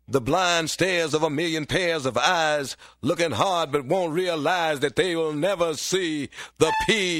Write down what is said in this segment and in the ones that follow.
The blind stares of a million pairs of eyes, looking hard but won't realize that they will never see the P.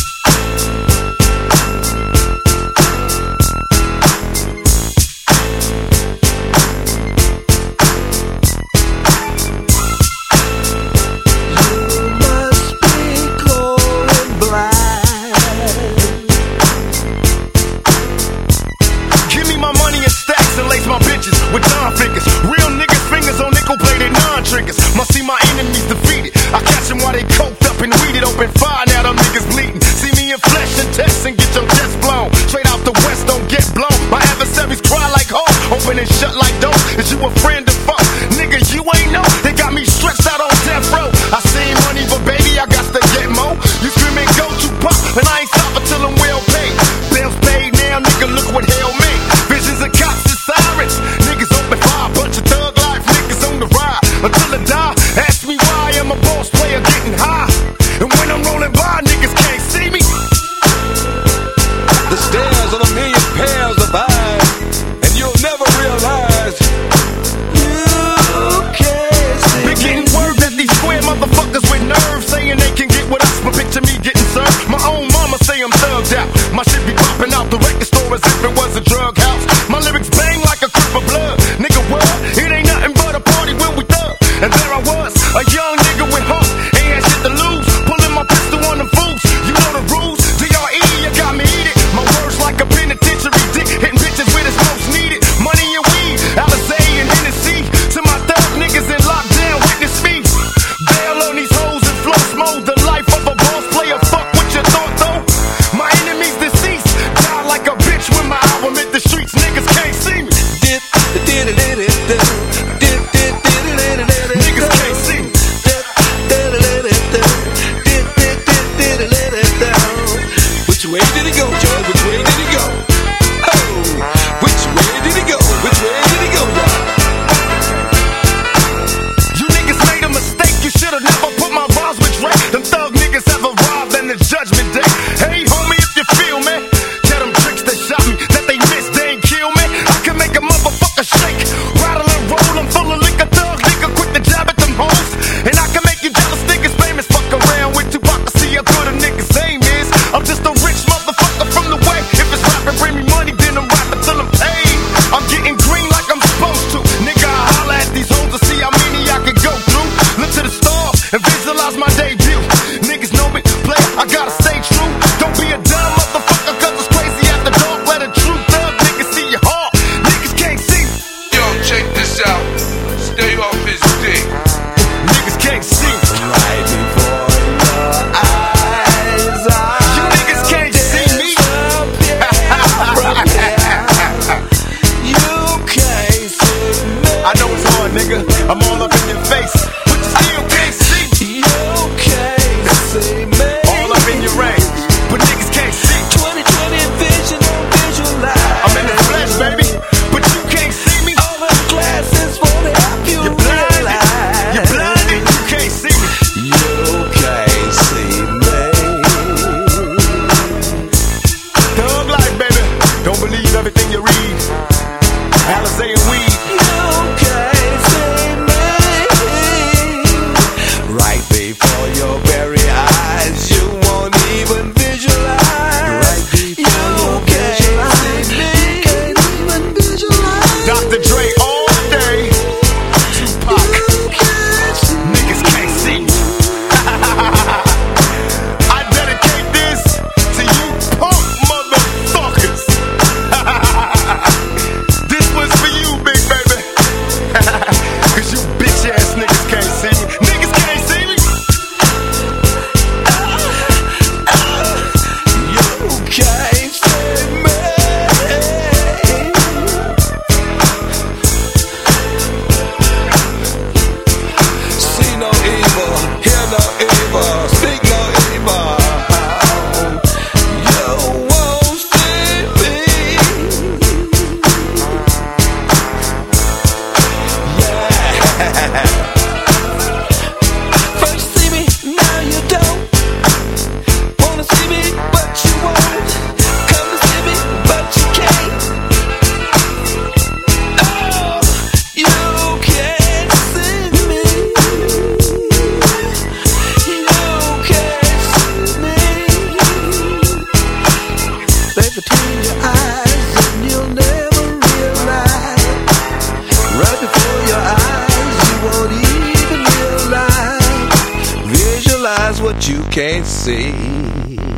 My bitches with John figures, real niggas fingers on nickel plated non-triggers. Must see my enemies defeated. I catch them while they coked up and weeded. Open fire, now them niggas bleeding. See me in flesh and test and get your chest blown. Straight out the west, don't get blown. My adversaries cry like hoes, open and shut like doors. Is you a friend or foe? Nigga, you ain't know. They got me stretched out on death row. I seen money, but baby, I got to get more. You screaming go to pop, and I ain't stopping till I'm well paid. Bills paid now, nigga, look what hell made. Visions of cops and sirens. Niggas open fire, bunch of thug life niggas on the ride until I die. Ask me why I'm a boss player getting high, and when I'm rolling by, niggas can't see me. The stares of a million pairs of eyes, and you'll never realize you can't see me. Been getting word that these square motherfuckers with nerves saying they can get with us, but picture me getting served. My own mama say I'm thugged out. My shit be popping out the record store as if it was a drug house. My lyrics bang like a crib of blood. Nigga, what? It ain't nothing but a party when we thug. And there I was, a young nigga with heart. Ain't had shit to lose. Pulling my pistol on them fools. You know the rules. D.R.E., you got me heated. My words like a penitentiary dick. Hitting bitches where it's most needed. Money and weed. Alizé and Hennessy. To my thug niggas in lockdown, witness me. Bail on these hoes and flow mode. The life of a boss player. Fuck what you thought though. My enemies deceased. Die like a bitch when my album hit the streets. Niggas can't see me. Niggas can't see me. Which way did he go, Joe? Which way did he go? Oh, which way did he go? Which way did he go, y'all? You niggas made a mistake. You should've never put my bars with Drake. Them thug niggas have arrived in the judgment day. Hey, homie, if you feel me, tell them tricks that shot me, that they missed, they ain't kill me. I can make a motherfucker shake, rattle and roll. I'm full of liquor, thug nigga, quick to jab at them hoes. And I can make you jealous niggas famous. Fuck around with Tupac to see how good a nigga's aim is. I'm just a rich motherfucker from the way. If it's rapping, bring me money, then I'm rapping till I'm paid. I'm getting green like I'm supposed to. Nigga, I holla at these hoes to see how many I can go through. Look to the stars and visualize my debut. Niggas know me, play, I gotta stay true. Don't be a dumb motherfucker, cause it's crazy after dark. Let a true thug nigga see your heart. Niggas can't see me. Yo, check this out. Stay off his dick. Niggas can't see me. Right before your eyes, You niggas can't see me. you can't see me. I know it's hard, nigga. I'm all up in your face, but you still can't see me. You can't see me. All up in your range, but niggas can't see me. 2020 vision, don't visualize. I'm in the flesh, baby, but you can't see me. All the glasses won't help you You're blinded. realize. You're blinded. You can't see me. You can't see me. Thug life, baby. Don't believe everything you read. Alizé and weed. You can't see right between your eyes, and you'll never realize. Right before your eyes, you won't even realize. Visualize what you can't see.